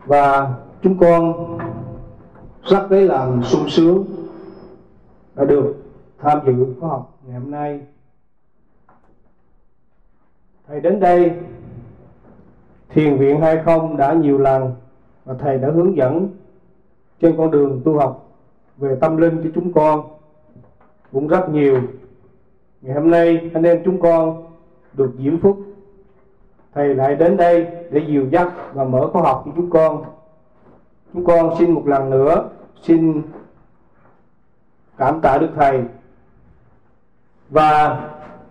Và chúng con rất lấy làm sung sướng đã được tham dự khóa học ngày hôm nay. Thầy đến đây Thiền viện 20 đã nhiều lần và Thầy đã hướng dẫn trên con đường tu học về tâm linh cho chúng con cũng rất nhiều. Ngày hôm nay anh em chúng con được diễm phúc Thầy lại đến đây để dìu dắt và mở khóa học cho chúng con. Chúng con xin một lần nữa xin cảm tạ Đức Thầy. Và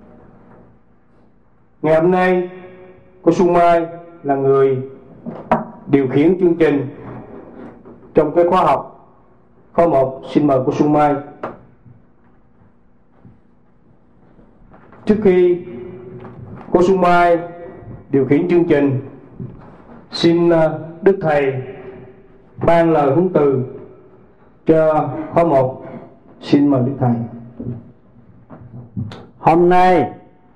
ngày hôm nay cô Xuân Mai là người điều khiển chương trình trong cái khóa học. Khóa 1 xin mời cô Xuân Mai. Trước khi cô Xuân Mai điều khiển chương trình, xin Đức Thầy ban lời huấn từ cho khóa 1. Xin mời Đức Thầy. Hôm nay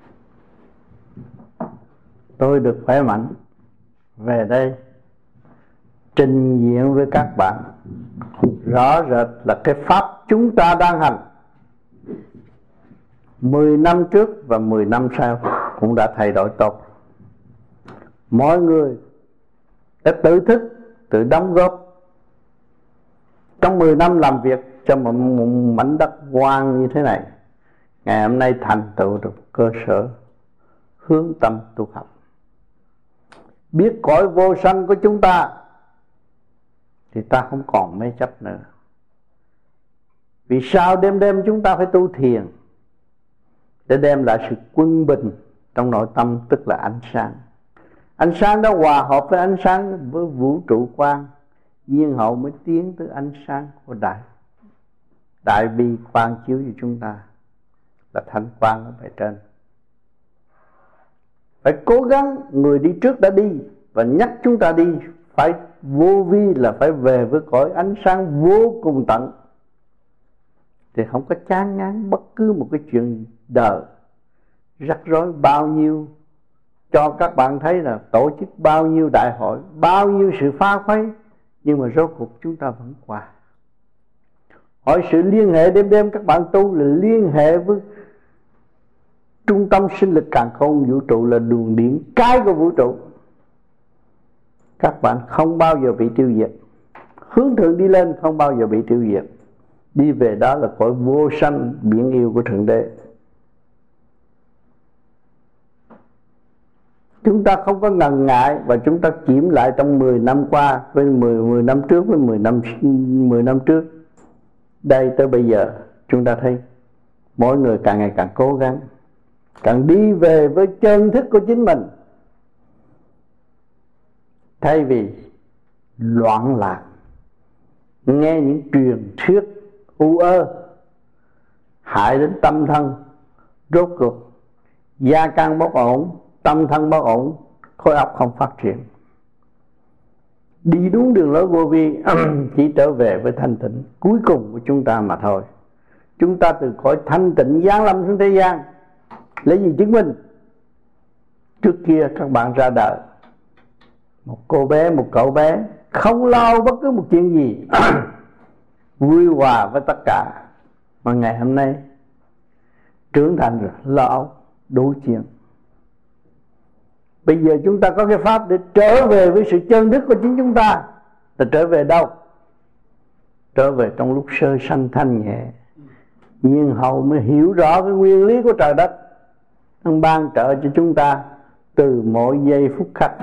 tôi được khỏe mạnh về đây trình diện với các bạn rõ rệt là cái pháp chúng ta đang hành 10 năm trước và 10 năm sau cũng đã thay đổi tốt. Mọi người đã tự thức, tự đóng góp trong 10 năm làm việc cho một mảnh đất hoang như thế này. Ngày hôm nay thành tựu được cơ sở hướng tâm tu học, biết cõi vô sanh của chúng ta thì ta không còn mê chấp nữa. Vì sao đêm đêm chúng ta phải tu thiền? Để đem lại sự quân bình trong nội tâm, tức là ánh sáng. Ánh sáng đó hòa hợp với ánh sáng với vũ trụ quang, nhiên hậu mới tiến tới ánh sáng của đại bi quang chiếu cho chúng ta là thanh quang ở bề trên. Phải cố gắng, người đi trước đã đi và nhắc chúng ta đi, phải vô vi là phải về với cõi ánh sáng vô cùng tận, thì không có chán ngán bất cứ một cái chuyện đời rắc rối bao nhiêu. Cho các bạn thấy là tổ chức bao nhiêu đại hội, bao nhiêu sự phá khuấy, nhưng mà rốt cuộc chúng ta vẫn qua. Hỏi sự liên hệ đêm đêm các bạn tu là liên hệ với trung tâm sinh lực càn khôn vũ trụ, là luồng điển cái của vũ trụ. Các bạn không bao giờ bị tiêu diệt, hướng thượng đi lên không bao giờ bị tiêu diệt. Đi về đó là cõi vô sanh biển yêu của Thượng Đế. Chúng ta không có ngần ngại và chúng ta kiểm lại trong 10 năm qua với 10 năm trước với 10 năm trước. Đây tới bây giờ chúng ta thấy mỗi người càng ngày càng cố gắng, càng đi về với chân thức của chính mình, thay vì loạn lạc nghe những truyền thuyết u ơ hại đến tâm thân. Rốt cuộc gia căn bất ổn, tâm thân bất ổn, khối óc không phát triển. Đi đúng đường lối vô vi chỉ trở về với thanh tịnh cuối cùng của chúng ta mà thôi. Chúng ta từ cõi thanh tịnh giáng lâm xuống thế gian lấy gì chứng minh? Trước kia các bạn ra đời, một cô bé, một cậu bé không lo bất cứ một chuyện gì vui hòa với tất cả. Mà ngày hôm nay trưởng thành rồi, lo đủ chuyện. Bây giờ chúng ta có cái pháp để trở về với sự chân đức của chính chúng ta. Là trở về đâu? Trở về trong lúc sơ sanh thanh nhẹ, nhiên hậu mới hiểu rõ cái nguyên lý của trời đất, nó ban trợ cho chúng ta từ mỗi giây phút khắc.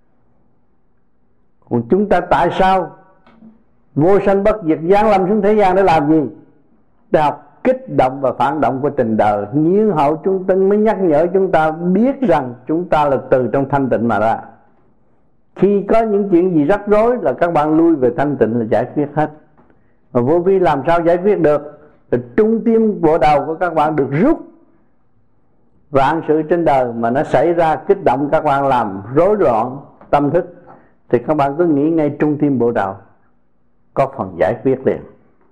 Còn chúng ta tại sao vô sanh bất diệt giáng lâm xuống thế gian để làm gì? Để học kích động và phản động của tình đời. Nhiên hậu chúng ta mới nhắc nhở chúng ta biết rằng chúng ta là từ trong thanh tịnh mà ra. Khi có những chuyện gì rắc rối là các bạn lui về thanh tịnh là giải quyết hết. Mà vô vi làm sao giải quyết được? Thì trung tim bộ đầu của các bạn được rút. Vạn sự trên đời mà nó xảy ra kích động các bạn làm rối loạn tâm thức, thì các bạn cứ nghĩ ngay trung tim bộ đầu có phần giải quyết liền.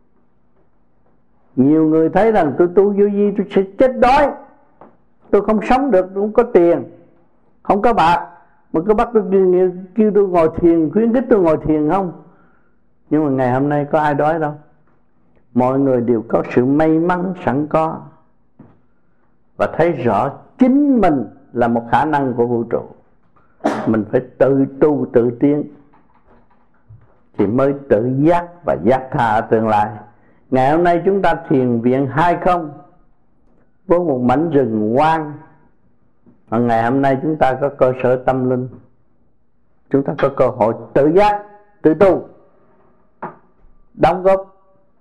Nhiều người thấy rằng tôi tu vô vi tôi sẽ chết đói, tôi không sống được, tôi không có tiền, không có bạc, mà cứ bắt tôi kêu tôi ngồi thiền, khuyến khích tôi ngồi thiền không. Nhưng mà ngày hôm nay có ai đói đâu. Mọi người đều có sự may mắn sẵn có, và thấy rõ chính mình là một khả năng của vũ trụ. Mình phải tự tu tự tiến thì mới tự giác và giác tha ở tương lai. Ngày hôm nay chúng ta thiền viện 20 với một mảnh rừng hoang, và ngày hôm nay chúng ta có cơ sở tâm linh, chúng ta có cơ hội tự giác, tự tu, đóng góp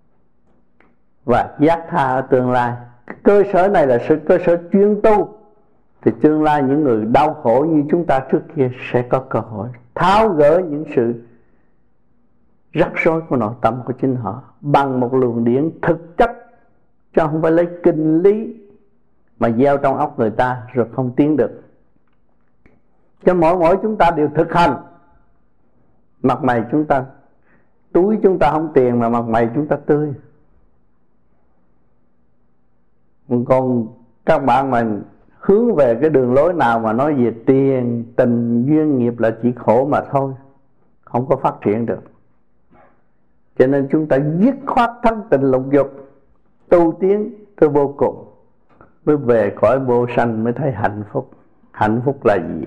và giác tha ở tương lai. Cơ sở này là sự cơ sở chuyên tu, thì tương lai những người đau khổ như chúng ta trước kia sẽ có cơ hội tháo gỡ những sự rắc rối của nội tâm của chính họ bằng một luồng điển thực chất, chứ không phải lấy kinh lý mà gieo trong óc người ta rồi không tiến được. Cho mỗi chúng ta đều thực hành, mặt mày chúng ta, túi chúng ta không tiền mà mặt mày chúng ta tươi. Còn các bạn mà hướng về cái đường lối nào mà nói về tiền, tình, duyên nghiệp là chỉ khổ mà thôi, không có phát triển được. Cho nên chúng ta dứt khoát thanh tịnh lục dục, tu tiến tới vô cùng, mới về cõi vô sanh, mới thấy hạnh phúc. Hạnh phúc là gì?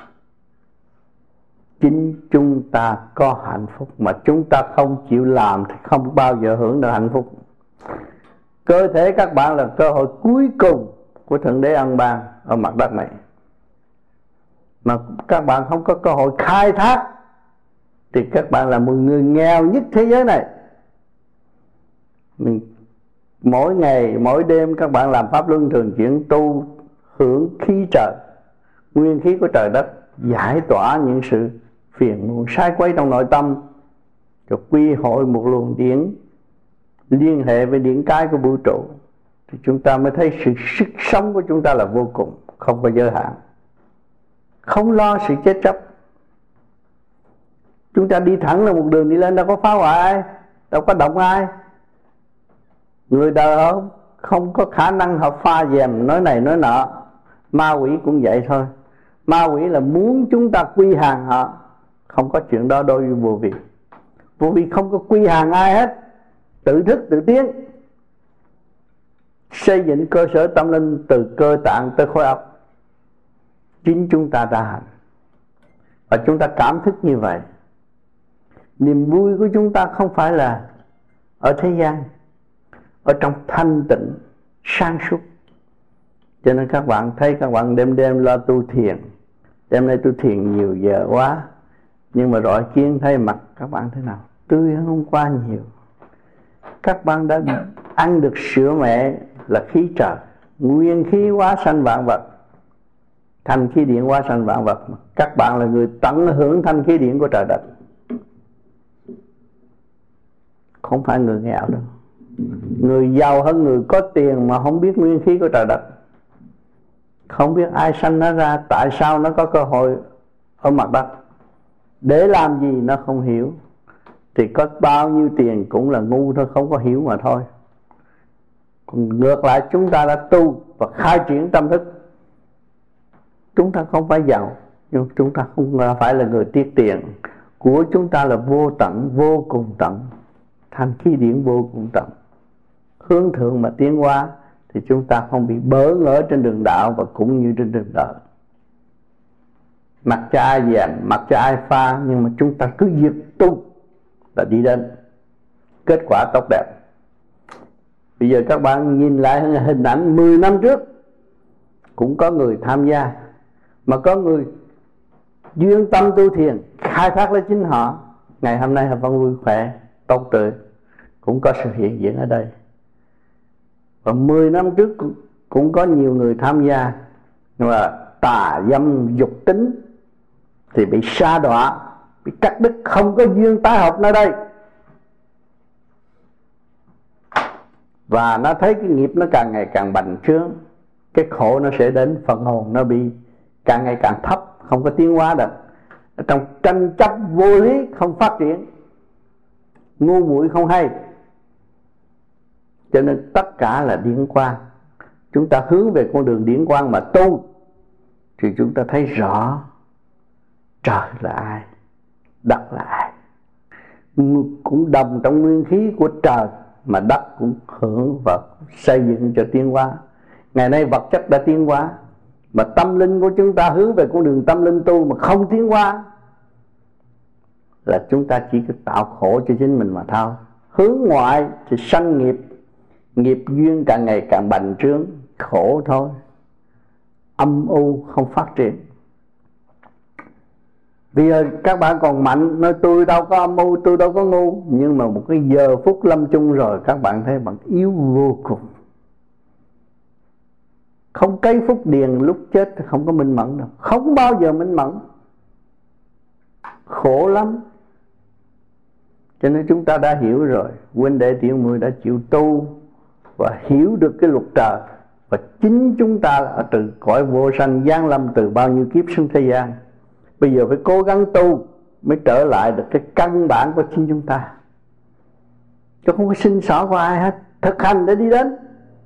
Chính chúng ta có hạnh phúc, mà chúng ta không chịu làm thì không bao giờ hưởng được hạnh phúc. Cơ thể các bạn là cơ hội cuối cùng của Thượng Đế ân ban ở mặt đất này, mà các bạn không có cơ hội khai thác thì các bạn là một người nghèo nhất thế giới này. Mỗi ngày mỗi đêm các bạn làm pháp luân thường chuyển tu, hưởng khí trời, nguyên khí của trời đất, giải tỏa những sự phiền muộn sai quấy trong nội tâm, rồi quy hội một luồng điển liên hệ với điển cái của vũ trụ, thì chúng ta mới thấy sự sức sống của chúng ta là vô cùng, không có giới hạn, không lo sự chết chóc. Chúng ta đi thẳng là một đường đi lên, đâu có phá hoại ai, đâu có động ai. Người đời không có khả năng họ pha dèm nói này nói nọ. Ma quỷ cũng vậy thôi. Ma quỷ là muốn chúng ta quy hàng họ. Không có chuyện đó đối với vô vi. Vô vi không có quy hàng ai hết, tự thức tự tiến, xây dựng cơ sở tâm linh từ cơ tạng tới khối óc. Chính chúng ta đã hành, và chúng ta cảm thức như vậy. Niềm vui của chúng ta không phải là ở thế gian, ở trong thanh tịnh sáng suốt. Cho nên các bạn thấy các bạn đêm lo tu thiền. Đêm nay tu thiền nhiều giờ quá, nhưng mà rọi kiến thấy mặt các bạn thế nào? Tươi hơn hôm qua nhiều. Các bạn đã ăn được sữa mẹ là khí trời, nguyên khí hóa sanh vạn vật, thanh khí điển hóa sanh vạn vật. Các bạn là người tận hưởng thanh khí điển của trời đất, không phải người nghèo đâu. Người giàu hơn người có tiền mà không biết nguyên khí của trời đất, không biết ai sanh nó ra, tại sao nó có cơ hội ở mặt đất, để làm gì nó không hiểu. Thì có bao nhiêu tiền cũng là ngu thôi, không có hiểu mà thôi. Còn ngược lại chúng ta đã tu và khai triển tâm thức, chúng ta không phải giàu, nhưng chúng ta không phải là người tiếc tiền. Của chúng ta là vô tận, vô cùng tận, thanh khí điển vô cùng tận. Hướng thượng mà tiến hóa thì chúng ta không bị bỡ ngỡ trên đường đạo và cũng như trên đường đời. Mặc cho ai dèm, mặc cho ai pha, nhưng mà chúng ta cứ việc tu là đi đến kết quả tốt đẹp. Bây giờ các bạn nhìn lại hình ảnh 10 năm trước, cũng có người tham gia, mà có người duyên tâm tu thiền, khai thác lấy chính họ. Ngày hôm nay họ vẫn vui khỏe, tốt tươi, cũng có sự hiện diện ở đây. Và 10 năm trước cũng có nhiều người tham gia, nhưng mà tà dâm dục tính thì bị sa đọa, bị cắt đứt, không có duyên tái hợp nơi đây. Và nó thấy cái nghiệp nó càng ngày càng bành trướng, cái khổ nó sẽ đến, phần hồn nó bị càng ngày càng thấp, không có tiến hóa được. Ở trong tranh chấp vô lý, không phát triển, ngu muội không hay. Cho nên tất cả là điển quang. Chúng ta hướng về con đường điển quang mà tu thì chúng ta thấy rõ trời là ai, đất là ai. Cũng đồng trong nguyên khí của trời, mà đất cũng hưởng và xây dựng cho tiến hóa. Ngày nay vật chất đã tiến hóa, mà tâm linh của chúng ta hướng về con đường tâm linh tu mà không tiến hóa, là chúng ta chỉ có tạo khổ cho chính mình mà thôi. Hướng ngoại thì sanh nghiệp, nghiệp duyên càng ngày càng bành trướng, khổ thôi, âm u không phát triển. Bây giờ các bạn còn mạnh, nói tôi đâu có âm u, tôi đâu có ngu. Nhưng mà một cái giờ phút lâm chung rồi, các bạn thấy bạn yếu vô cùng. Không cây phúc điền lúc chết không có minh mẫn đâu, không bao giờ minh mẫn, khổ lắm. Cho nên chúng ta đã hiểu rồi, huynh đệ tiểu muội đã chịu tu và hiểu được cái luật trời. Và chính chúng ta ở từ cõi vô sanh giáng lâm từ bao nhiêu kiếp xuống thế gian, bây giờ phải cố gắng tu mới trở lại được cái căn bản của chính chúng ta, chứ không có xin xỏ của ai hết. Thực hành để đi đến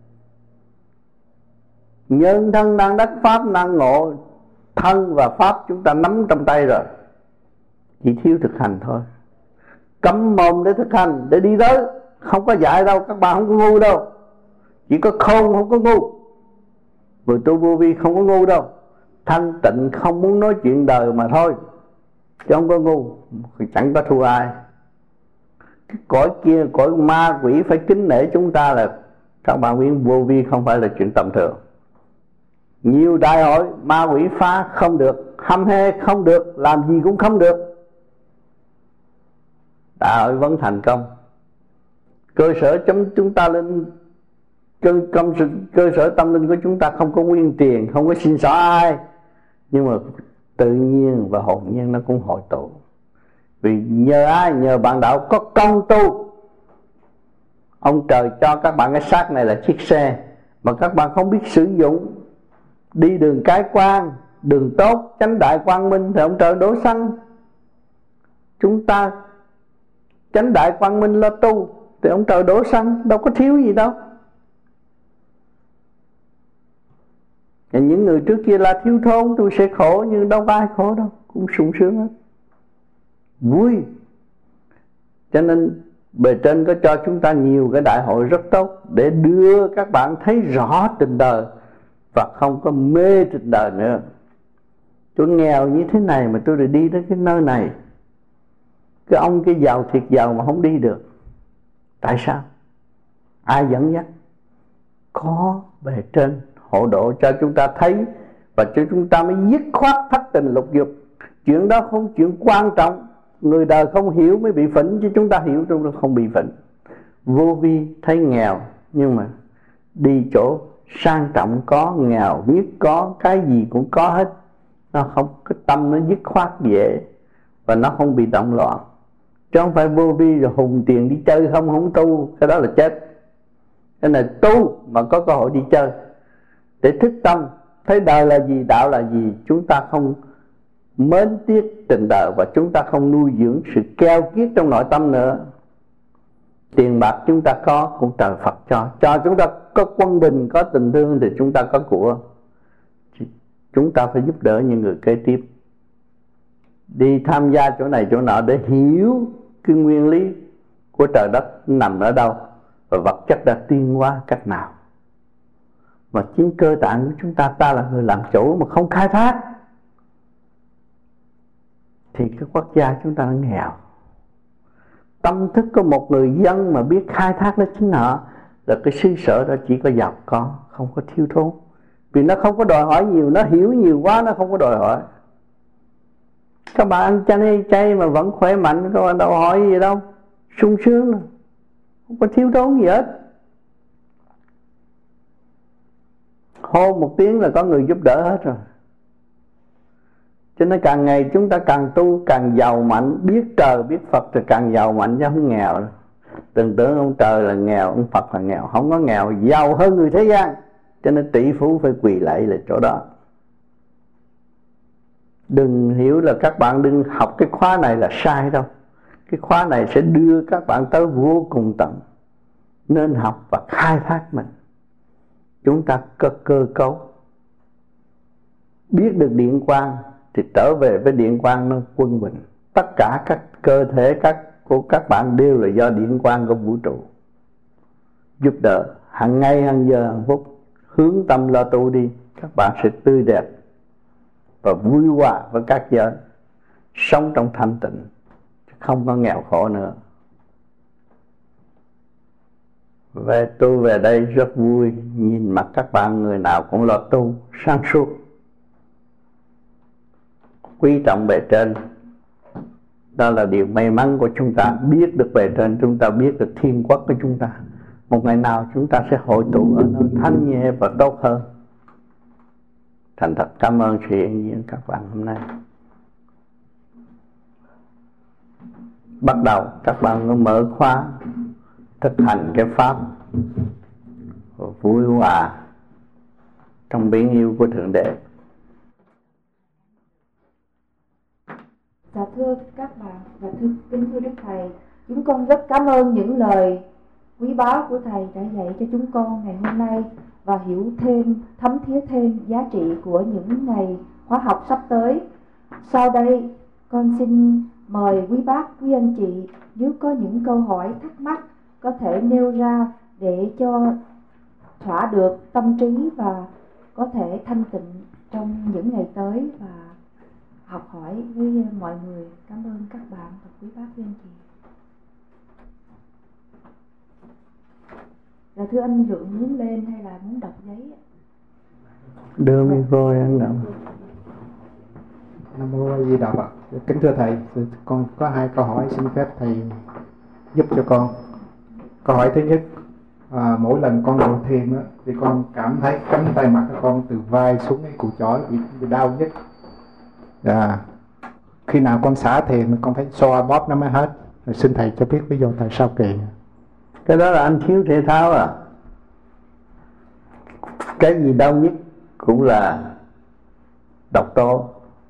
nhân thân đang đắc pháp năng ngộ. Thân và pháp chúng ta nắm trong tay rồi, chỉ thiếu thực hành thôi. Cấm mồm để thực hành, để đi tới. Không có dạy đâu, các bạn không có ngu đâu. Chỉ có khôn không có ngu. Người tu vô vi không có ngu đâu. Thanh tịnh không muốn nói chuyện đời mà thôi, chứ không có ngu, chẳng có thua ai. Cái cõi kia, cõi ma quỷ phải kính nể chúng ta là các bạn biết vô vi không phải là chuyện tầm thường. Nhiều đại hội ma quỷ phá không được, hăm hê không được, làm gì cũng không được. Đại hội vẫn thành công. Cơ sở chúng ta lên cơ sở tâm linh của chúng ta không có nguyên tiền, không có xin xỏ ai, nhưng mà tự nhiên và hồn nhiên nó cũng hội tụ. Vì nhờ ai? Nhờ bạn đạo có công tu. Ông trời cho các bạn cái xác này là chiếc xe mà các bạn không biết sử dụng, đi đường cái quan, đường tốt, chánh đại quang minh thì ông trời đổ xăng. Chúng ta chánh đại quang minh lo tu thì ông trời đổ xăng, đâu có thiếu gì đâu. Những người trước kia là thiếu thốn, tôi sẽ khổ, nhưng đâu có ai khổ đâu, cũng sung sướng hết, vui. Cho nên bề trên có cho chúng ta nhiều cái đại hội rất tốt để đưa các bạn thấy rõ tình đời và không có mê tình đời nữa. Tôi nghèo như thế này mà tôi được đi tới cái nơi này, cái ông cái giàu thiệt giàu mà không đi được. Tại sao? Ai dẫn dắt? Có bề trên hộ độ cho chúng ta thấy, và cho chúng ta mới dứt khoát thất tình lục dục. Chuyện đó không chuyện quan trọng. Người đời không hiểu mới bị phỉnh, chứ chúng ta hiểu chúng ta không bị phỉnh. Vô vi thấy nghèo, nhưng mà đi chỗ sang trọng có, nghèo nhất có, cái gì cũng có hết. Nó không, cái tâm nó dứt khoát dễ, và nó không bị động loạn. Chứ không phải vô vi rồi hùng tiền đi chơi không tu, cái đó là chết. Cái này tu mà có cơ hội đi chơi, để thức tâm, thấy đời là gì, đạo là gì. Chúng ta không mến tiếc tình đời, và chúng ta không nuôi dưỡng sự keo kiết trong nội tâm nữa. Tiền bạc chúng ta có cũng trời Phật cho chúng ta có quân bình, có tình thương thì chúng ta có của. Chúng ta phải giúp đỡ những người kế tiếp, đi tham gia chỗ này chỗ nọ để hiểu cái nguyên lý của trời đất nằm ở đâu, và vật chất đã tiến hóa cách nào. Mà chính cơ tạng của chúng ta, ta là người làm chủ mà không khai thác, thì cái quốc gia chúng ta nó nghèo. Tâm thức của một người dân mà biết khai thác nó chính họ, là cái xứ sở đó chỉ có giàu có, không có thiếu thốn. Vì nó không có đòi hỏi nhiều, nó hiểu nhiều quá, nó không có đòi hỏi. Các bạn ăn chay mà vẫn khỏe mạnh, các bạn đâu hỏi gì đâu, sung sướng, không có thiếu thốn gì hết. Hô một tiếng là có người giúp đỡ hết rồi. Cho nên càng ngày chúng ta càng tu càng giàu mạnh, biết trời biết Phật thì càng giàu mạnh chứ không nghèo. Đừng tưởng ông trời là nghèo, ông Phật là nghèo. Không có nghèo, giàu hơn người thế gian. Cho nên tỷ phú phải quỳ lạy là chỗ đó. Đừng hiểu là các bạn đừng học cái khóa này là sai đâu. Cái khóa này sẽ đưa các bạn tới vô cùng tận. Nên học và khai thác mình. Chúng ta có cơ cấu, biết được điện quang, thì trở về với điện quang nó quân bình. Tất cả các cơ thể của các bạn đều là do điện quang của vũ trụ giúp đỡ. Hàng ngày, hàng giờ, hàng phút hướng tâm lo tu đi, các bạn sẽ tươi đẹp và vui hòa với các giới, sống trong thanh tịnh, không có nghèo khổ nữa. Tôi về đây rất vui, nhìn mặt các bạn người nào cũng lo tu, sáng suốt, quý trọng bề trên. Đó là điều may mắn của chúng ta, biết được bề trên, chúng ta biết được thiên quốc của chúng ta. Một ngày nào chúng ta sẽ hội tụ ở nơi thanh nhẹ và tốt hơn. Thành thật cảm ơn sự hiện diện các bạn hôm nay. Bắt đầu các bạn mở khóa thực hành cái pháp vui hòa trong biển yêu của Thượng Đế. Dạ thưa các bạn và kính thưa Đức Thầy, chúng con rất cảm ơn những lời quý báu của Thầy đã dạy cho chúng con ngày hôm nay và hiểu thêm, thấm thía thêm giá trị của những ngày khóa học sắp tới. Sau đây, con xin mời quý bác, quý anh chị nếu có những câu hỏi thắc mắc có thể nêu ra để cho thỏa được tâm trí và có thể thanh tịnh trong những ngày tới và học hỏi với mọi người. Cảm ơn các bạn và quý bác, quý anh chị. Dạ thưa anh Lượng, muốn lên hay là muốn đọc giấy? Đưa micro anh đọc. Nam mô A Di Đà Phật. Kính thưa thầy, con có 2 câu hỏi xin phép thầy giúp cho con. Câu hỏi thứ nhất, mỗi lần con ngồi thiền thì con cảm thấy cánh tay mặt của con từ vai xuống cái cùi chói bị đau nhất. Khi nào con xả thiền con phải xoa bóp nó mới hết. Rồi xin thầy cho biết lý do tại sao kỳ. Cái đó là anh thiếu thể thao à. Cái gì đau nhất cũng là độc tố,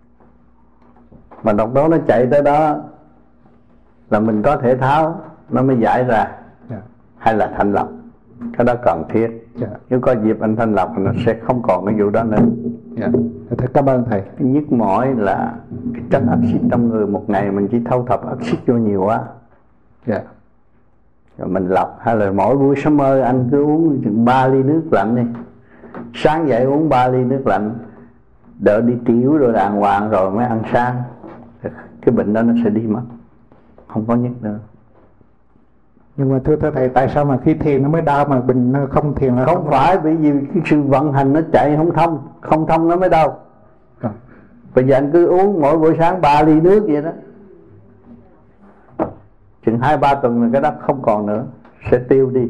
mà độc tố nó chạy tới đó là mình có thể thao nó mới giải ra. Hay là thanh lọc, cái đó cần thiết. Nếu có dịp anh thanh lọc nó sẽ không còn cái vụ đó nữa. Thầy cảm ơn thầy. Cái nhức mỏi là cái chất axit trong người, một ngày mình chỉ thâu thập axit vô nhiều quá. Rồi mình lọc. Hay là mỗi buổi sớm mơ anh cứ uống chừng 3 ly nước lạnh đi. Sáng dậy uống 3 ly nước lạnh, đỡ đi tiểu rồi đàng hoàng rồi mới ăn sáng. Cái bệnh đó nó sẽ đi mất, không có nhức nữa. Nhưng mà thưa thầy, tại sao mà khi thiền nó mới đau mà bình nó không thiền là không phải bởi vì cái sự vận hành nó chạy không thông nó mới đau. Bây giờ anh cứ uống mỗi buổi sáng 3 ly nước vậy đó, chừng 2-3 tuần là cái đó không còn nữa, sẽ tiêu đi.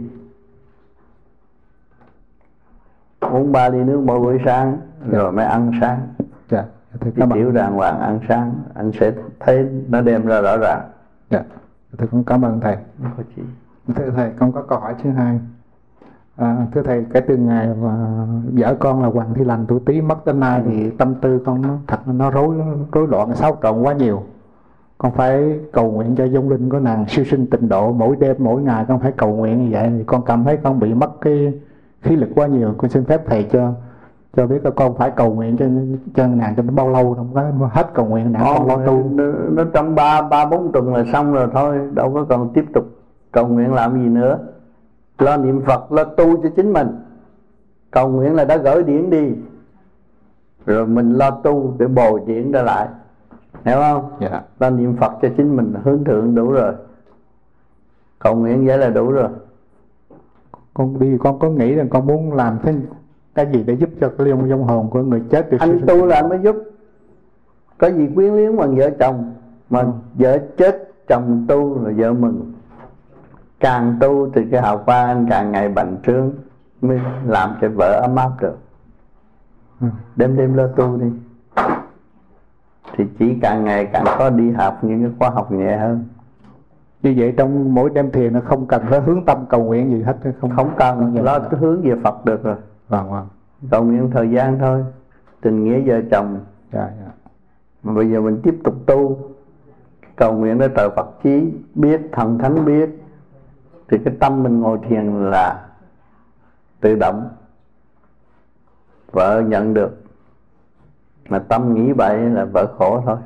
Uống 3 ly nước mỗi buổi sáng rồi mới ăn sáng. Đi tiểu đàng hoàng ăn sáng, anh sẽ thấy nó đem ra rõ ràng. Thưa con cảm ơn thầy. Không có gì. Thưa thầy, con có câu hỏi thứ hai. Thưa thầy, kể từ ngày mà vợ con là Hoàng Thị Lành tuổi Tý mất đến nay thì tâm tư con nó rối loạn, xáo trộn quá nhiều. Con phải cầu nguyện cho vong linh của nàng siêu sinh tịnh độ, mỗi đêm mỗi ngày con phải cầu nguyện như vậy. Thì con cảm thấy con bị mất cái khí lực quá nhiều. Con xin phép thầy cho biết là con phải cầu nguyện cho nàng cho nó bao lâu, không có hết cầu nguyện nàng không lo tu. Nó trong 3-4 tuần là xong rồi thôi, đâu có còn tiếp tục cầu nguyện làm gì nữa. Lo niệm Phật, lo tu cho chính mình. Cầu nguyện là đã gửi điển đi, rồi mình lo tu để bồi điển ra lại, hiểu không? Lo niệm Phật cho chính mình, hướng thượng đủ rồi. Cầu nguyện vậy là đủ rồi. Con có nghĩ là con muốn làm cái gì để giúp cho cái vong hồn của người chết được. Anh tu là anh mới giúp. Có gì quyến luyến bằng vợ chồng, mà vợ chết chồng tu là vợ mừng. Càng tu thì cái hào quang anh càng ngày bành trướng, mới làm cho vợ ấm áp được. Đêm đêm lo tu đi, thì chỉ càng ngày càng có đi học những cái khóa học nhẹ hơn. Như vậy trong mỗi đêm thiền nó không cần phải hướng tâm cầu nguyện gì hết. Không cần, lo cái hướng về Phật được rồi. Cầu nguyện thời gian thôi, tình nghĩa vợ chồng. Mà bây giờ mình tiếp tục tu, cầu nguyện để trời Phật chí biết, thần thánh biết, thì cái tâm mình ngồi thiền là tự động. Vợ nhận được Mà tâm nghĩ bậy là vợ khổ thôi.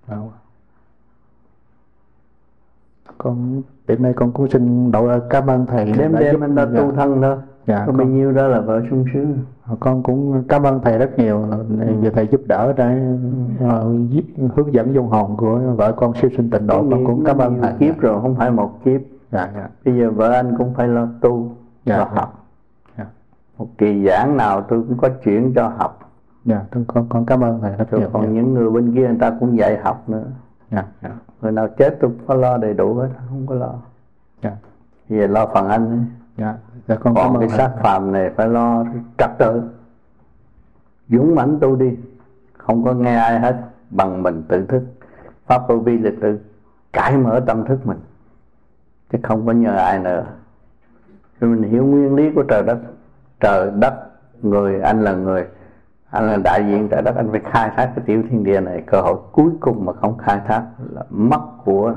Con đến đây con cũng xin cảm ơn thầy. Đêm anh đã tu thân thôi. Dạ, có bao nhiêu đó là vợ sung sướng. Con cũng cảm ơn thầy rất nhiều vì thầy giúp đỡ để hướng dẫn dung hồn của vợ con siêu sinh tịnh độ. Con cũng cảm ơn thầy. Kiếp rồi, không phải một kiếp. Dạ. Bây giờ vợ anh cũng phải lo tu, lo học. Một kỳ giảng nào tôi cũng có chuyện cho học. Dạ, con cảm ơn thầy rất nhiều. Còn những người bên kia người ta cũng dạy học nữa. Người nào chết tôi có lo đầy đủ hết, không có lo. Bây giờ lo phần anh ấy. Con còn cái xác phàm này phải lo trật tự, dũng mãnh tu đi, không có nghe ai hết, bằng mình tự thức. Pháp vô vi là tự cải mở tâm thức mình, chứ không có nhờ ai nữa. Rồi mình hiểu nguyên lý của trời đất. Trời đất, người, anh là người, anh là đại diện trời đất, anh phải khai thác cái tiểu thiên địa này. Cơ hội cuối cùng mà không khai thác là mất của,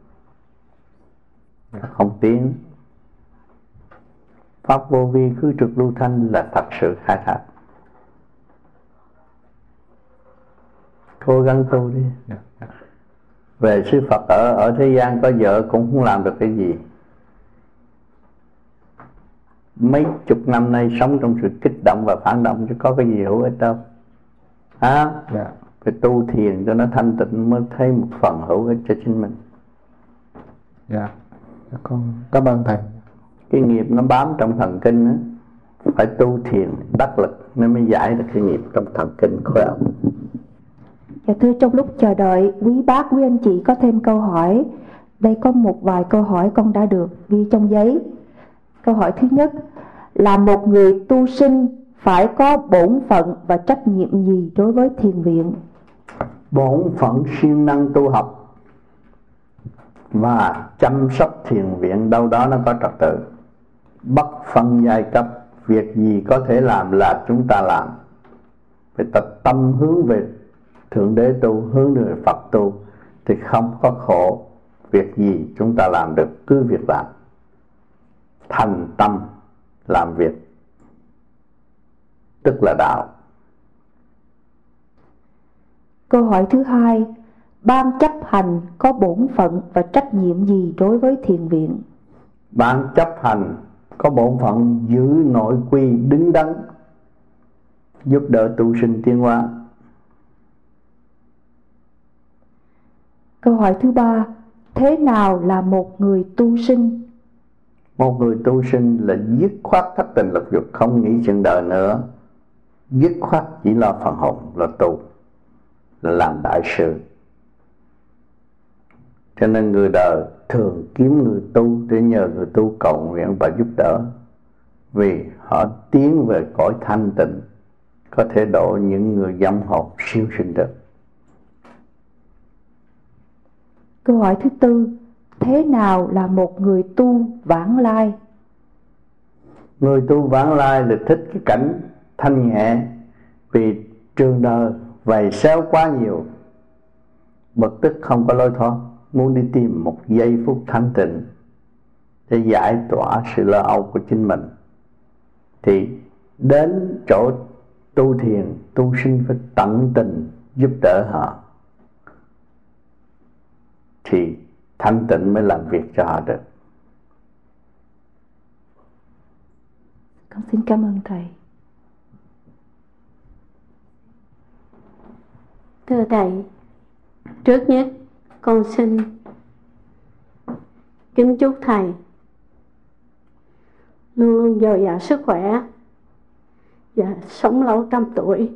không tiến. Pháp vô vi khứ trực lưu thanh là thật sự khai thác. Cố gắng tu đi. Về sư Phật ở thế gian có vợ cũng không làm được cái gì. Mấy chục năm nay sống trong sự kích động và phản động, chứ có cái gì hữu ích đâu. Phải tu thiền cho nó thanh tịnh mới thấy một phần hữu ích cho chính mình. Con cảm ơn thầy. Cái nghiệp nó bám trong thần kinh á, phải tu thiền đắc lực nên mới giải được cái nghiệp trong thần kinh khối óc. Dạ thưa, trong lúc chờ đợi quý bác, quý anh chị có thêm câu hỏi. Đây có một vài câu hỏi con đã được ghi trong giấy. Câu hỏi thứ nhất là một người tu sinh phải có bổn phận và trách nhiệm gì đối với thiền viện? Bổn phận siêng năng tu học và chăm sóc thiền viện đâu đó nó có trật tự, bất phân giai cấp. Việc gì có thể làm là chúng ta làm. Phải tập tâm hướng về Thượng Đế tu, hướng về Phật tu thì không có khổ. Việc gì chúng ta làm được cứ việc làm, thành tâm làm việc, tức là đạo. Câu hỏi thứ hai, ban chấp hành có bổn phận và trách nhiệm gì đối với thiền viện? Ban chấp hành có bổn phận giữ nội quy đứng đắn, giúp đỡ tu sinh tiến hóa. Câu hỏi thứ ba, thế nào là một người tu sinh? Một người tu sinh là dứt khoát thất tình lục dục, không nghĩ chuyện đời nữa, dứt khoát chỉ lo phần hồn, là tu, là làm đại sự. Cho nên người đời thường kiếm người tu để nhờ người tu cầu nguyện và giúp đỡ, vì họ tiến về cõi thanh tịnh, có thể độ những người vong hồn siêu sinh được. Câu hỏi thứ tư, thế nào là một người tu vãng lai? Người tu vãng lai là thích cái cảnh thanh nhẹ, vì trường đời vầy xéo quá nhiều, bực tức không có lối thoát, muốn đi tìm một giây phút thanh tịnh để giải tỏa sự lo âu của chính mình, thì đến chỗ tu thiền, tu sinh phải tận tình giúp đỡ họ, thì thanh tịnh mới làm việc cho họ được. Con xin cảm ơn thầy. Thưa thầy, trước nhất con xin kính chúc thầy luôn luôn dồi dào sức khỏe và sống lâu trăm tuổi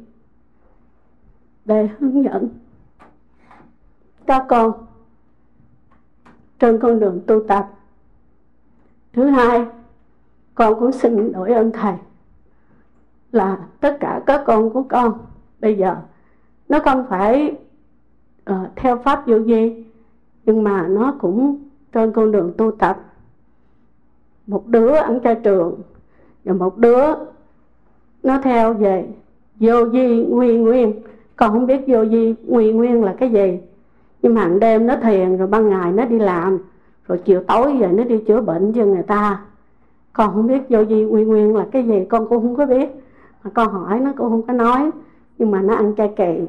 để hướng dẫn các con trên con đường tu tập. Thứ hai, con cũng xin đổi ơn thầy là tất cả các con của con bây giờ nó không phải theo pháp vô vi, nhưng mà nó cũng trên con đường tu tập. Một đứa ăn chay trường và một đứa nó theo về vô vi nguyên nguyên. Con không biết vô vi nguyên nguyên là cái gì, nhưng mà hàng đêm nó thiền, rồi ban ngày nó đi làm, rồi chiều tối về nó đi chữa bệnh cho người ta. Con không biết vô vi nguyên nguyên là cái gì, con cũng không có biết, mà con hỏi nó cũng không có nói. nhưng mà nó ăn chay kỳ.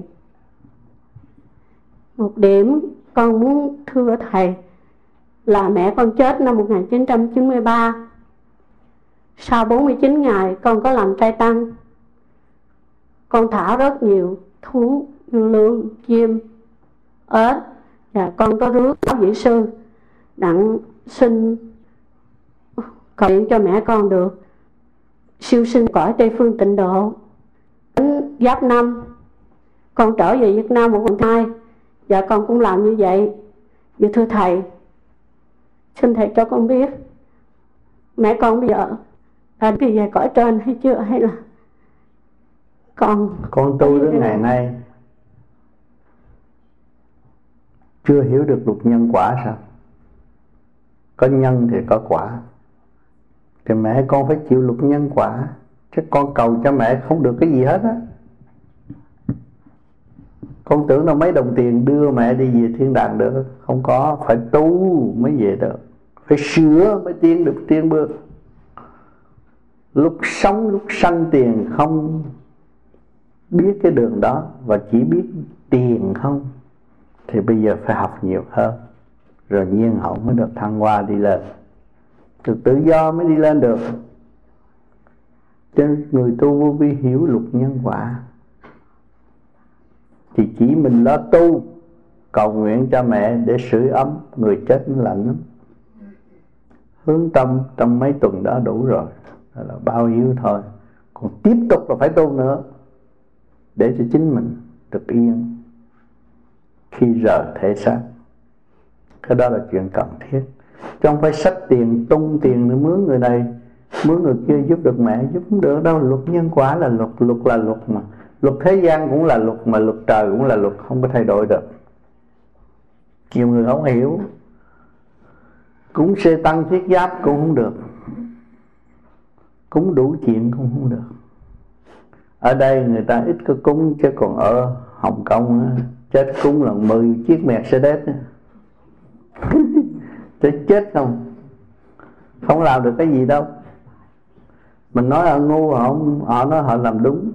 Một điểm con muốn thưa thầy là mẹ con chết năm 1993. Sau 49 ngày con có làm trai tăng. Con thả rất nhiều thú như lươn, chim, ếch, và con có rước giáo dĩ sư đặng xin cầu nguyện cho mẹ con được siêu sinh cõi Tây Phương Tịnh Độ. Đến Giáp Năm con trở về Việt Nam 1/2 và con cũng làm như vậy. Vậy thưa thầy, xin thầy cho con biết mẹ con bây giờ đã đi về cõi trên hay chưa, hay là con tu đến ngày nay chưa hiểu được luật nhân quả sao? Có nhân thì có quả, thì mẹ con phải chịu luật nhân quả, chứ con cầu cho mẹ không được cái gì hết á. Con tưởng là mấy đồng tiền đưa mẹ đi về thiên đàng được, không có, phải tu mới về được, phải sửa mới tiến được tiến bước. Lúc sống lúc sanh tiền không biết cái đường đó và chỉ biết tiền không, thì bây giờ phải học nhiều hơn, rồi nhiên hậu mới được thăng hoa đi lên, được tự do mới đi lên được. Cho nên người tu vô vi hiểu luật nhân quả thì chỉ mình lo tu, cầu nguyện cho mẹ để sưởi ấm, người chết nó lạnh lắm. Hướng tâm trong mấy tuần đó đủ rồi, đó là bao nhiêu thôi. Còn tiếp tục là phải tu nữa để cho chính mình được yên khi rời thể xác. Cái đó là chuyện cần thiết, chứ không phải xách tiền tung tiền để mướn người này mướn người kia giúp được mẹ, giúp không được đâu. Luật nhân quả là luật, luật là luật mà. Luật thế gian cũng là luật, mà luật trời cũng là luật, không có thay đổi được. Nhiều người không hiểu, cúng xe tăng thiết giáp cũng không được, cúng đủ chuyện cũng không được. Ở đây người ta ít có cúng, chứ còn ở Hồng Kông á, chết cúng lần 10 chiếc Mercedes chết không làm được cái gì đâu. Mình nói họ ngu, họ nói họ làm đúng,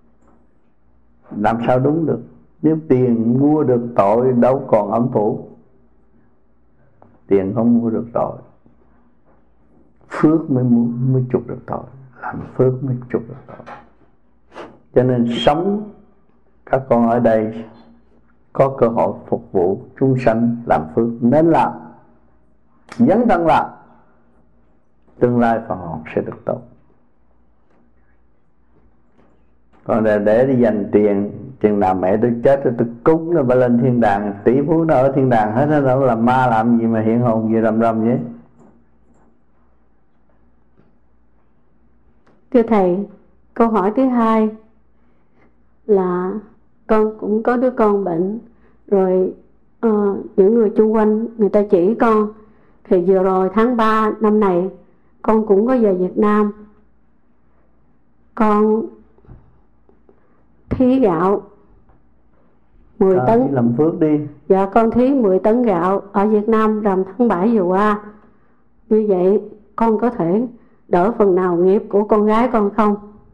làm sao đúng được? Nếu tiền mua được tội đâu còn âm phủ. Tiền không mua được tội, phước mới chuộc được tội, làm phước mới chuộc được tội. Cho nên sống các con ở đây có cơ hội phục vụ chúng sanh, làm phước nên làm, dấn thân làm, tương lai phần hồn sẽ được tốt. Còn để đi dành tiền, chừng nào mẹ tôi chết tôi cúng nó phải lên thiên đàng, tỷ phú nó ở thiên đàng hết, nó đâu làm ma làm gì mà hiện hồn gì rầm rầm vậy. Thưa thầy, câu hỏi thứ hai là con cũng có đứa con bệnh rồi, những người chung quanh người ta chỉ con, thì vừa rồi tháng 3 năm này con cũng có về Việt Nam. Con thí gạo 10 tấn. Đi làm phước đi. Dạ con thí 10 tấn gạo ở Việt Nam rằm tháng 7 vừa qua. Như vậy con có thể đỡ phần nào nghiệp của con gái con không?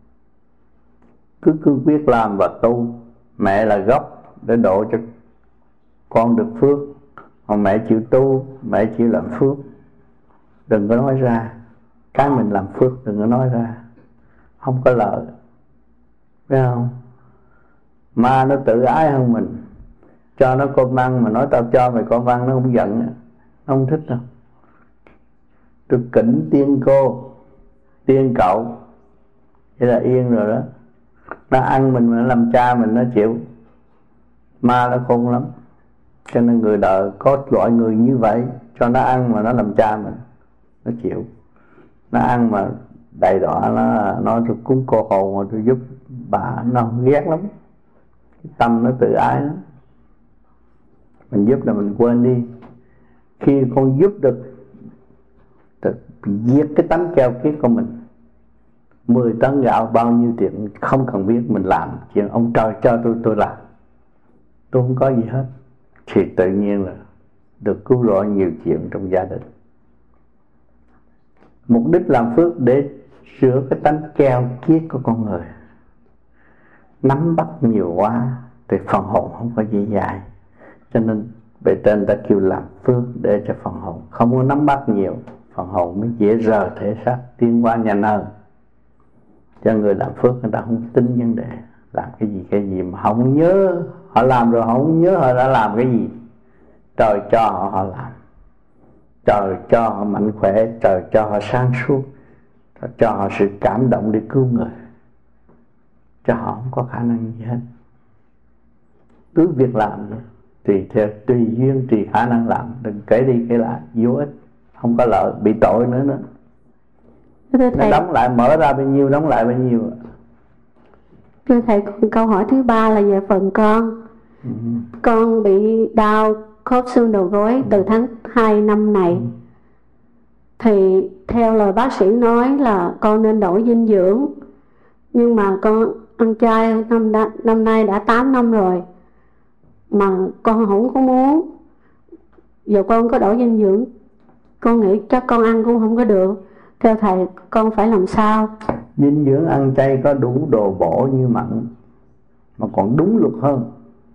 Cứ cương quyết làm và tu. Mẹ là gốc để độ cho con được phước. Còn mẹ chịu tu, mẹ chịu làm phước, đừng có nói ra. Cái mình làm phước đừng có nói ra, không có lợi, biết không? Ma nó tự ái hơn mình, cho nó cơm ăn mà nói tao cho mày cơm ăn, nó không giận, nó không thích đâu. Tôi kính tiên cô, tiên cậu, vậy là yên rồi đó. Nó ăn mình mà nó làm cha mình nó chịu. Ma nó khôn lắm. Cho nên người đời có loại người như vậy, cho nó ăn mà nó làm cha mình, nó chịu. Nó ăn mà đầy đọa nó tôi cúng cô hồn mà tôi giúp bà, nó ghét lắm. Cái tâm nó tự ái lắm. Mình giúp là mình quên đi. Khi con giúp được diệt cái tánh keo kiết của mình. 10 tấn gạo bao nhiêu tiền không cần biết, mình làm chuyện ông trời cho tôi làm, tôi không có gì hết, thì tự nhiên là được cứu rỗi nhiều chuyện trong gia đình. Mục đích làm phước để sửa cái tánh keo kiết của con người. nắm bắt nhiều quá thì phần hồn không có dễ dàng, cho nên bề trên đã kêu làm phước để cho phần hồn không có nắm bắt nhiều, phần hồn mới dễ rời thể xác tiến qua nhanh hơn. Cho người làm phước người ta không tin vấn đề làm cái gì mà không nhớ, họ làm rồi họ không nhớ họ đã làm cái gì. Trời cho họ làm, trời cho họ mạnh khỏe, trời cho họ sáng suốt, trời cho họ sự cảm động để cứu người, cho họ không có khả năng gì hết. Cứ việc làm nữa tùy theo tùy duyên tùy khả năng làm, đừng kể đi kể lại vô ích, không có lợi, bị tội nữa. Nó đóng lại, mở ra bao nhiêu đóng lại bao nhiêu. Thưa thầy, còn câu hỏi thứ ba là về phần con. Con bị đau khớp xương đầu gối từ tháng 2 năm này. Thì theo lời bác sĩ nói là con nên đổi dinh dưỡng, nhưng mà con ăn chay năm nay đã 8 năm rồi mà con không có muốn. Giờ con có đổi dinh dưỡng, con nghĩ chắc con ăn cũng không có được. Theo thầy con phải làm sao? Dinh dưỡng ăn chay có đủ đồ bổ như mặn, mà còn đúng luật hơn.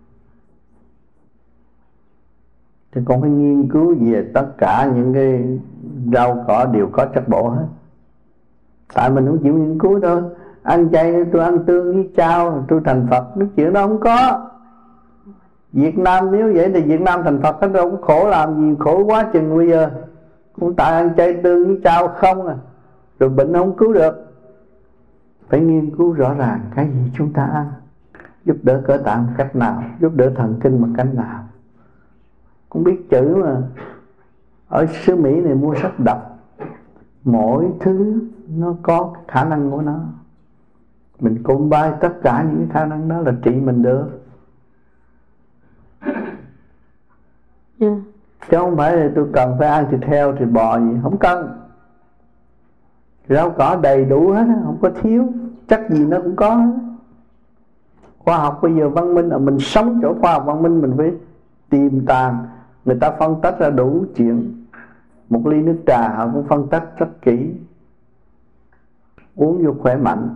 Thì con phải nghiên cứu về tất cả những cái rau cỏ đều có chất bổ hết. Tại mình không chịu nghiên cứu thôi. Ăn chay tôi ăn tương với chao tôi thành Phật, cái chuyện đó không có. Việt Nam nếu vậy thì Việt Nam thành Phật, nó đâu có khổ làm gì, khổ quá chừng bây giờ. Cũng tại ăn chay tương với chao không à, rồi bệnh không cứu được. Phải nghiên cứu rõ ràng cái gì chúng ta ăn, giúp đỡ cơ tạng cách nào, giúp đỡ thần kinh bằng cách nào. Cũng biết chữ mà. Ở xứ Mỹ này mua sách đọc, mỗi thứ nó có khả năng của nó. Mình combine tất cả những khả năng đó là trị mình được. Chứ không phải là tôi cần phải ăn thịt heo, thịt bò gì, không cần. Rau cỏ đầy đủ hết, không có thiếu, chắc gì nó cũng có hết. Khoa học bây giờ văn minh, mình sống chỗ khoa học văn minh, mình phải tìm tàng. Người ta phân tích ra đủ chuyện. Một ly nước trà họ cũng phân tích rất kỹ, uống vô khỏe mạnh.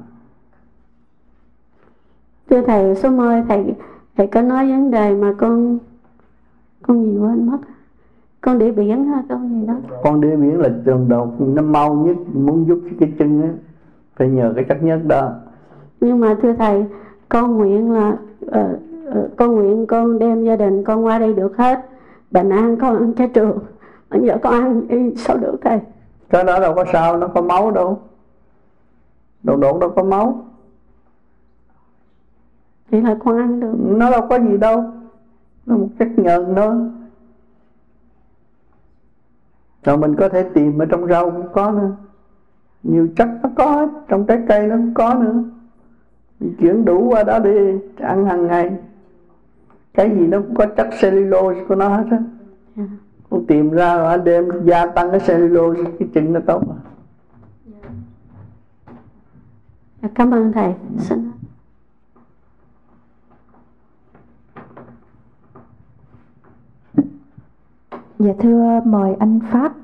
Thưa thầy, số ơi, thầy có nói vấn đề mà con gì quên mất. Con đĩa biển ha, con gì đó. Con đĩa biển là trường đột, nó mau nhất, muốn giúp cái chân á, phải nhờ cái chất nhất đó. Nhưng mà thưa thầy, con nguyện là con đem gia đình con qua đây được hết. Bệnh an con ăn trái trường, bây giờ con ăn đi sao được thầy? Cái đó đâu có sao, nó có máu đâu. Đồ đột đâu có máu. Vậy là con ăn được. Nó đâu có gì đâu, nó một chất nhờn thôi. Rồi mình có thể tìm ở trong rau cũng có nữa, nhiều chất nó có hết, trong trái cây nó cũng có nữa. Mình chuyển đủ qua đó để ăn hàng ngày. Cái gì nó cũng có chất cellulose của nó hết á. Con tìm ra rồi anh đem gia tăng cái cellulose, cái chân nó tốt. Cảm ơn thầy. Xin. Dạ thưa, mời anh Phát.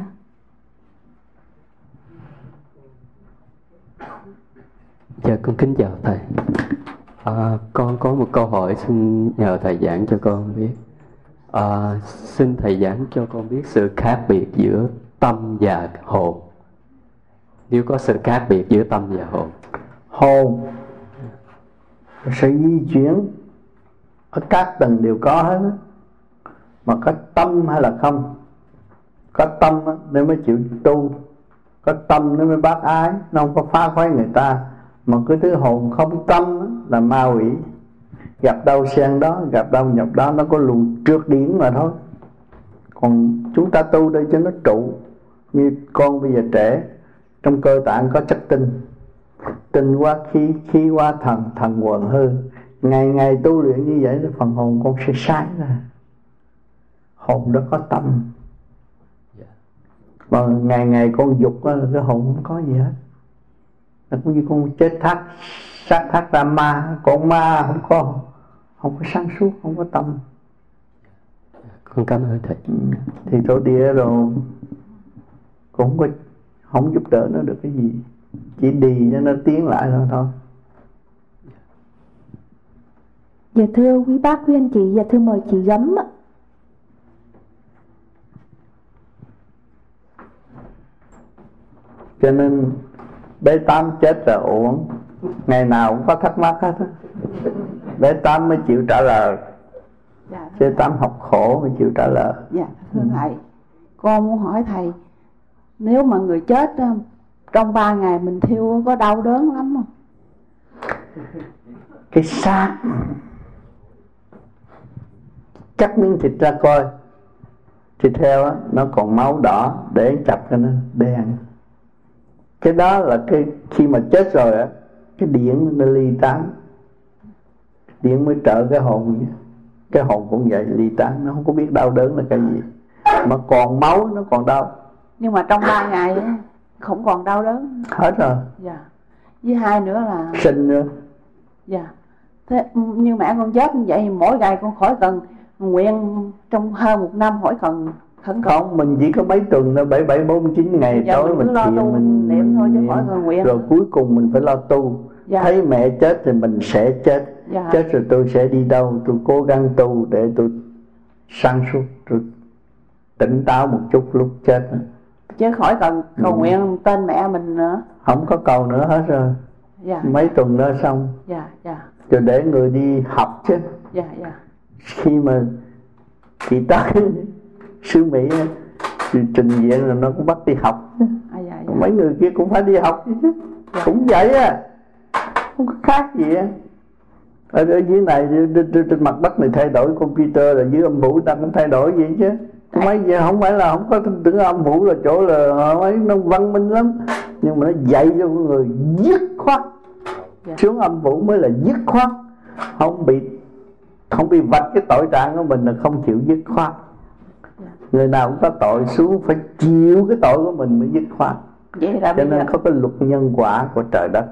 Dạ con kính chào thầy. Con có một câu hỏi xin nhờ thầy giảng cho con biết. Xin thầy giảng cho con biết sự khác biệt giữa tâm và hồn. Nếu có sự khác biệt giữa tâm và hồn. Hồn sự di chuyển ở các tầng đều có hết, mà có tâm hay là không. Có tâm nên mới chịu tu, có tâm nên mới bác ái, nó không có phá khoái người ta. Mà cái thứ hồn không tâm là ma quỷ, gặp đâu xen đó, gặp đâu nhập đó, nó có luồng trượt điển mà thôi. Còn chúng ta tu đây cho nó trụ. Như con bây giờ trẻ, trong cơ tạng có chất tinh, tinh qua khí qua thần, thần quần hư. Ngày ngày tu luyện như vậy, phần hồn con sẽ sáng ra. Hồn đó có tâm. Mà ngày ngày con dục đó, cái hồn không có gì hết. Nó cũng như con chết thác, sát thác ra ma. Con ma không có sáng suốt, không có tâm. Con cảm ơn thầy. Thì thổ địa rồi cũng không giúp đỡ nó được cái gì, chỉ đi cho nó tiến lại thôi. Dạ thưa quý bác, quý anh chị, dạ thưa mời chị Gấm ạ. Cho nên bé Tám chết là ổn, ngày nào cũng có thắc mắc hết á. Bé Tám mới chịu trả lời. Dạ, Bé Tám học khổ mới chịu trả lời. dạ thưa thầy, con muốn hỏi thầy, nếu mà người chết trong 3 ngày mình thiêu có đau đớn lắm không? Cái xác cắt miếng thịt ra coi, thịt heo á, nó còn máu đỏ, để chặt cho nó đen. Cái đó là cái khi mà chết rồi á, cái điển nó ly tán, điển mới trợ cái hồn. Cái hồn cũng vậy, ly tán, nó không có biết đau đớn là cái gì, mà còn máu nó còn đau. Nhưng mà trong 3 ngày á, không còn đau đớn Hết rồi. Dạ. Với hai nữa là Sinh nữa. Dạ. Thế như mẹ con chết như vậy, mỗi ngày con khỏi cần nguyện trong hơn 1 năm, khỏi cần khẩn cầu. Không, mình chỉ có mấy tuần thôi, 77, 49 ngày Dạ, tối mình cứ lo thiền, tu, mình niệm thôi chứ khỏi cần nguyện. Rồi cuối cùng mình phải lo tu. Dạ. Thấy mẹ chết thì mình sẽ chết. Dạ. Chết rồi tôi sẽ đi đâu? Tôi cố gắng tu để tôi sáng suốt, tôi tỉnh táo một chút lúc chết. Chứ khỏi cần cầu nguyện tên mẹ mình nữa. Không có cầu nữa, hết rồi. Dạ. Mấy tuần đó xong. Dạ, dạ. Rồi để người đi học chứ. Dạ, dạ. Khi mà chị tới xứ Mỹ trình diện là nó cũng bắt đi học. Dạ, dạ. Mấy người kia cũng phải đi học chứ. Dạ. Cũng vậy á, không có khác gì á. Ở dưới này, trên mặt đất này thay đổi computer, là dưới âm phủ ta cũng thay đổi vậy chứ. Mấy giờ không phải là không có tưởng âm phủ là chỗ là mấy nó văn minh lắm, nhưng mà nó dạy cho con người dứt khoát. Dạ. Xuống âm phủ mới là dứt khoát, không bị vạch cái tội trạng của mình là không chịu dứt khoát. Dạ. Người nào cũng có tội, xuống phải chịu cái tội của mình mới dứt khoát. Vậy là cho nên có cái luật nhân quả của trời đất.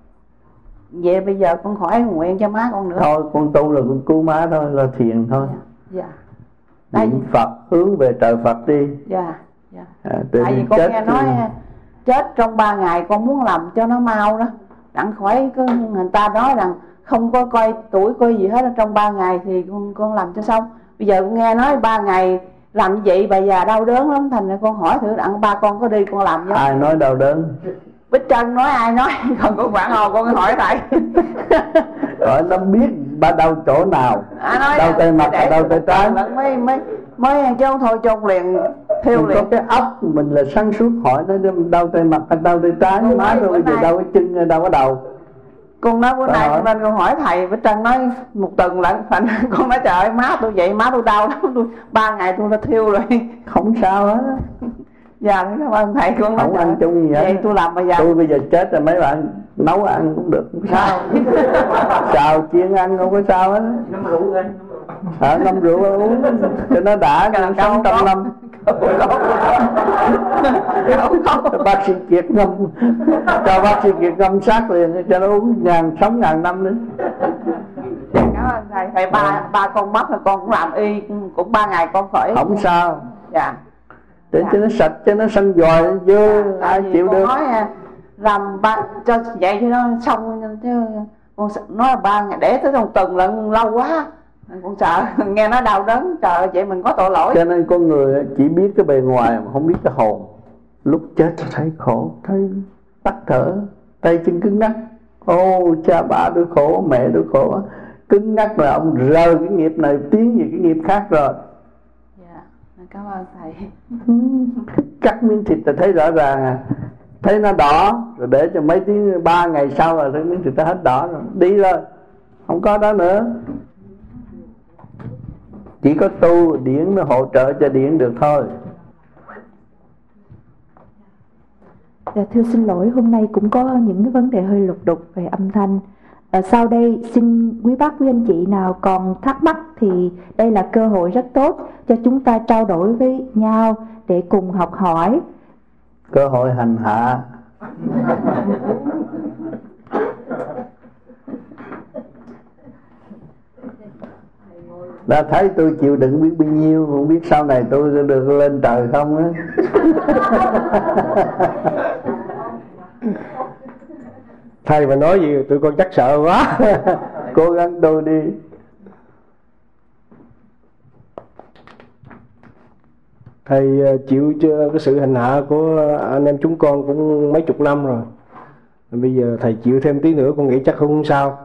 Vậy bây giờ con khỏi nguyện cho má con nữa. Thôi con tu là con cứu má thôi, là thiền thôi. Dạ. Niệm Phật, hướng về trời Phật đi. Dạ, dạ. Tại vì con nghe nói chết trong 3 ngày, con muốn làm cho nó mau đó, đặng khỏi người ta nói rằng không có coi tuổi coi gì hết, trong 3 ngày thì con làm cho xong. Bây giờ con nghe nói 3 ngày làm như vậy bà già đau đớn lắm, thành ra con hỏi thử đặng ba con có đi con làm giống. Ai nói đau đớn? Bích Trân nói, ai nói? Còn con Quảng Hồ con hỏi thầy. Rồi nó biết ba đau chỗ nào, đau tay mặt, đau tay trái. Mới chứ không thôi chôn liền, thiêu liền. Có cái óc mình là sáng suốt, hỏi nó đau tay mặt hay đau tay trái, má rồi bây giờ đau cái chân, đau cái đầu. Con nói bữa nay lên con hỏi thầy, Bích Trân nói 1 tuần lận. Thành con nói trời ơi, má tôi vậy, má tôi đau lắm, 3 ngày tôi đã thiêu rồi. Không sao hết. Dạ, cảm ơn thầy. Con không ăn chung gì vậy tôi làm bây giờ. Tôi bây giờ chết rồi, mấy bạn nấu ăn cũng được, không sao. Xào chiên ăn không có sao hết. Ngâm rượu lên. Ngâm rượu uống cho nó đã, sống trăm năm. Bác sĩ Kiệt ngâm, cho bác sĩ Kiệt ngâm xác liền cho nó uống sống ngàn năm nữa. Cảm ơn thầy. Thầy ba con mất rồi con cũng làm y, cũng 3 ngày con khỏi. Không sao. Dạ. Để cho nó sạch, cho nó xanh giòi dơ, ai chịu được. Nói làm cho vậy cho nó xong, chứ con nói là 3 ngày để tới 1 tuần lận lâu quá, con sợ nghe nó đau đớn. Trời ơi, vậy mình có tội lỗi. Cho nên con người chỉ biết cái bề ngoài mà không biết cái hồn. Lúc chết thấy khổ, thấy tắt thở, tay chân cứng ngắc. Ô cha bà tôi khổ, mẹ tôi khổ. Cứng ngắc là ông rời cái nghiệp này tiến về cái nghiệp khác rồi. Dạ, cảm ơn thầy. Cắt miếng thịt là thấy rõ ràng à. Thấy nó đỏ rồi để cho mấy tiếng 3 ngày sau là thấy miếng thịt nó hết đỏ rồi, đi rồi, không có đó nữa. Chỉ có tu điển nó hỗ trợ cho điển được thôi. Dạ thưa xin lỗi, hôm nay cũng có những cái vấn đề hơi lục đục về âm thanh. Sau đây xin quý bác quý anh chị nào còn thắc mắc thì đây là cơ hội rất tốt cho chúng ta trao đổi với nhau để cùng học hỏi. Cơ hội hành hạ. Đã thấy tôi chịu đựng biết bao nhiêu, không biết sau này tôi được lên trời không á. Thầy mà nói gì tụi con chắc sợ quá. Cố gắng tu đi. Thầy chịu cho cái sự hành hạ của anh em chúng con cũng mấy chục năm rồi. Bây giờ thầy chịu thêm tí nữa con nghĩ chắc không sao.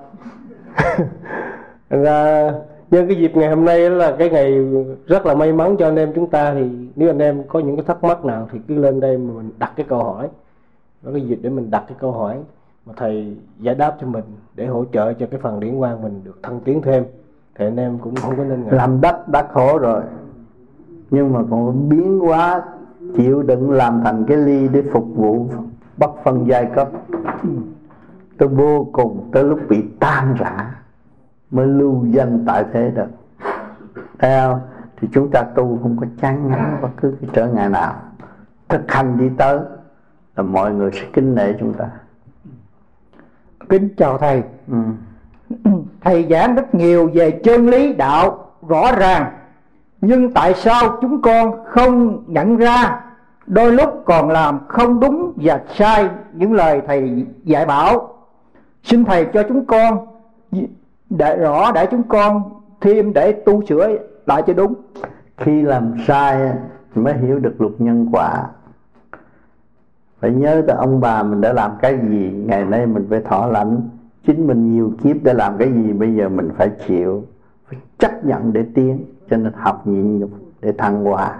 Ra nhân cái dịp ngày hôm nay là cái ngày rất là may mắn cho anh em chúng ta, thì nếu anh em có những cái thắc mắc nào thì cứ lên đây mà mình đặt cái câu hỏi. Có cái dịp để mình đặt cái câu hỏi mà thầy giải đáp cho mình, để hỗ trợ cho cái phần điển quang mình được thăng tiến thêm, thì anh em cũng không có nên ngại. Làm đất đã khổ rồi, nhưng mà còn biến hóa chịu đựng làm thành cái ly để phục vụ bất phân giai cấp. Tới vô cùng, tới lúc bị tan rã mới lưu danh tại thế được. Theo thì chúng ta tu không có chán ngán bất cứ cái trở ngại nào. Thực hành đi tới là mọi người sẽ kính nể chúng ta. Kính chào thầy. Thầy giảng rất nhiều về chân lý đạo rõ ràng, nhưng tại sao chúng con không nhận ra, đôi lúc còn làm không đúng và sai những lời thầy dạy bảo? Xin thầy cho chúng con để rõ, để chúng con thêm để tu sửa lại cho đúng. Khi làm sai mới hiểu được luật nhân quả. Phải nhớ tới ông bà mình đã làm cái gì, ngày nay mình phải thọ lãnh. Chính mình nhiều kiếp để làm cái gì, bây giờ mình phải chịu, phải chấp nhận để tiến. Cho nên học nhịn nhục để thăng hoa.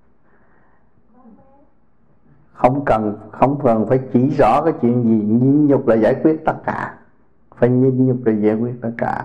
Không cần phải chỉ rõ cái chuyện gì, nhịn nhục là giải quyết tất cả. Phải nhịn nhục là giải quyết tất cả.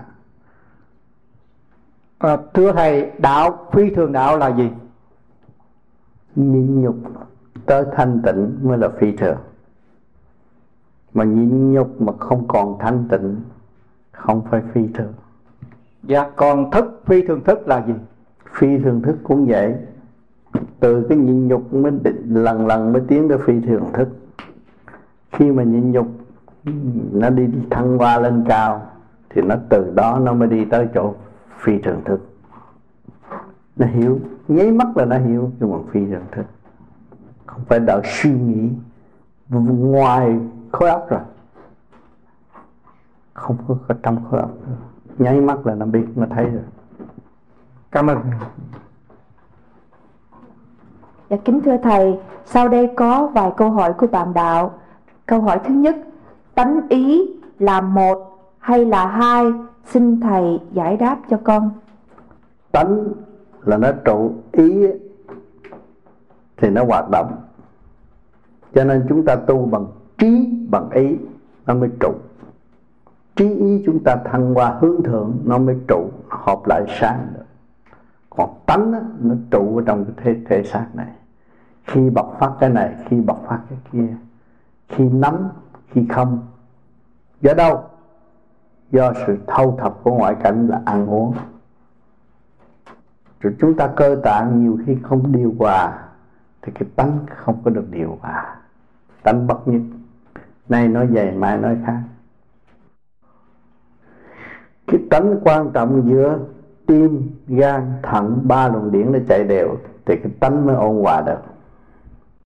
Thưa thầy, đạo phi thường đạo là gì? Nhịn nhục tới thanh tịnh mới là phi thường. Mà nhịn nhục mà không còn thanh tịnh không phải phi thường. Dạ, còn thức, phi thường thức là gì? Phi thường thức cũng vậy. Từ cái nhịn nhục mới lần lần mới tiến tới phi thường thức. Khi mà nhịn nhục nó đi thăng hoa lên cao thì nó từ đó nó mới đi tới chỗ phi thường thức. Nó hiểu, nháy mắt là nó hiểu cái bằng phi thường thức. Không phải đợi suy nghĩ ngoài khối óc rồi, không có trong khối óc nữa. Nháy mắt là nó biết, nó thấy rồi. Cảm ơn. Dạ, kính thưa thầy, sau đây có vài câu hỏi của bạn đạo. Câu hỏi thứ nhất, tánh ý là một hay là hai? Xin thầy giải đáp cho con. Tánh là nó trụ, ý thì nó hoạt động. Cho nên chúng ta tu bằng trí, bằng ý nó mới trụ. Trí ý chúng ta thăng qua hướng thượng nó mới trụ, nó hợp lại sáng được. Còn tánh nó trụ ở trong cái thể xác này. Khi bộc phát cái này, khi bộc phát cái kia, khi nắm, khi không. Do đâu? Do sự thâu thập của ngoại cảnh là ăn uống. Rồi chúng ta cơ tạng nhiều khi không điều hòa thì cái tánh không có được điều hòa. Tánh bất nhất. Nay nói vậy, mai nói khác. Cái tánh quan trọng giữa tim, gan, thận, ba luồng điển nó chạy đều thì cái tánh mới ôn hòa được.